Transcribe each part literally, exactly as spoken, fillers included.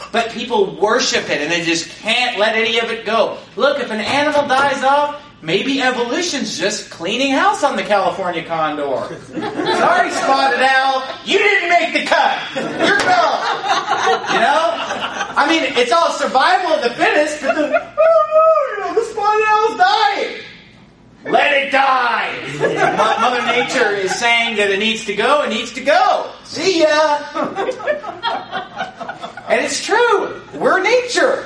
but people worship it and they just can't let any of it go. Look, if an animal dies off, maybe evolution's just cleaning house on the California condor. Sorry, spotted owl, you didn't make the cut. You're gone. You know? I mean, it's all survival of the fittest, but the, oh no, you know, the spotted owl's dying. Let it die. Mother Nature is saying that it needs to go, it needs to go. See ya. And it's true. We're nature.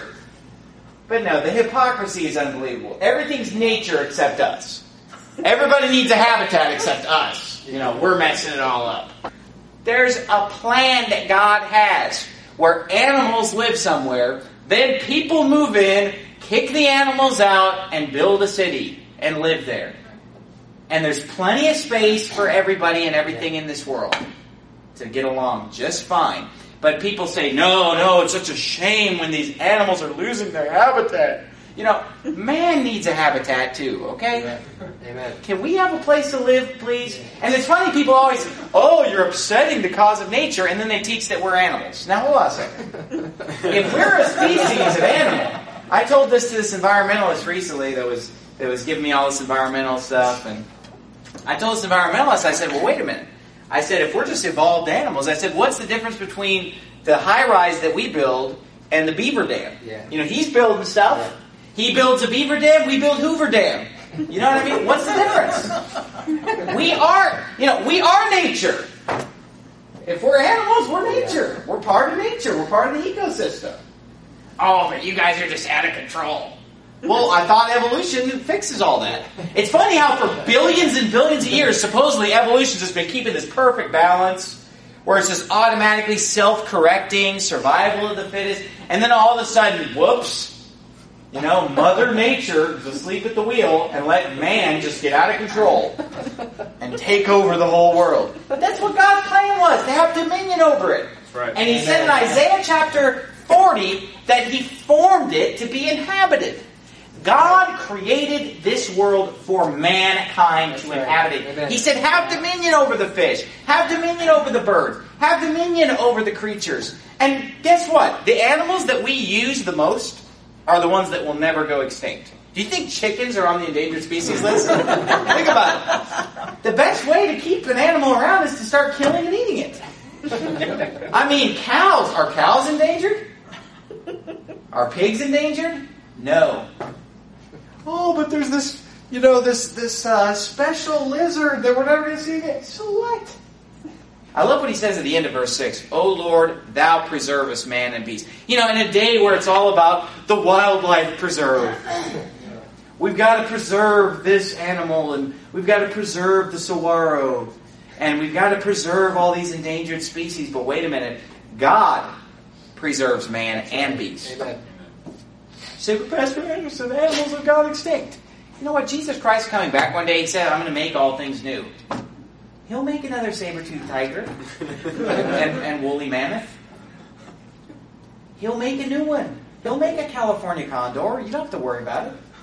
But no, the hypocrisy is unbelievable. Everything's nature except us. Everybody needs a habitat except us. You know, we're messing it all up. There's a plan that God has where animals live somewhere, then people move in, kick the animals out, and build a city and live there. And there's plenty of space for everybody and everything in this world to get along just fine. But people say, no, no, it's such a shame when these animals are losing their habitat. You know, man needs a habitat too, okay? Amen. Amen. Can we have a place to live, please? And it's funny, people always say, oh, you're upsetting the cause of nature, and then they teach that we're animals. Now, hold on a second. If we're a species of animal, I told this to this environmentalist recently that was that was giving me all this environmental stuff, and I told this environmentalist, I said, well, wait a minute. I said, if we're just evolved animals, I said, what's the difference between the high-rise that we build and the beaver dam? Yeah. You know, he's building stuff. Yeah. He builds a beaver dam, we build Hoover Dam. You know what I mean? What's the difference? We are, you know, we are nature. If we're animals, we're nature. We're part of nature. We're part of the ecosystem. Oh, but you guys are just out of control. Well, I thought evolution fixes all that. It's funny how for billions and billions of years, supposedly evolution's just been keeping this perfect balance, where it's just automatically self-correcting, survival of the fittest, and then all of a sudden, whoops, you know, Mother Nature is asleep at the wheel and let man just get out of control and take over the whole world. But that's what God's plan was, to have dominion over it. That's right. And He said in Isaiah chapter forty that He formed it to be inhabited. God created this world for mankind to inhabit it. Amen. He said, have dominion over the fish. Have dominion over the birds. Have dominion over the creatures. And guess what? The animals that we use the most are the ones that will never go extinct. Do you think chickens are on the endangered species list? Think about it. The best way to keep an animal around is to start killing and eating it. I mean, cows. Are cows endangered? Are pigs endangered? No. Oh, but there's this, you know, this this uh, special lizard that we're never going to see again. So what? I love what he says at the end of verse six. O Lord, thou preservest man and beast. You know, in a day where it's all about the wildlife preserve. We've got to preserve this animal, and we've got to preserve the saguaro, and we've got to preserve all these endangered species. But wait a minute. God preserves man and beast. Amen. Say, but Pastor Anderson, animals have gone extinct. You know what? Jesus Christ coming back one day, He said, I'm going to make all things new. He'll make another saber-toothed tiger and, and, and woolly mammoth. He'll make a new one. He'll make a California condor. You don't have to worry about it.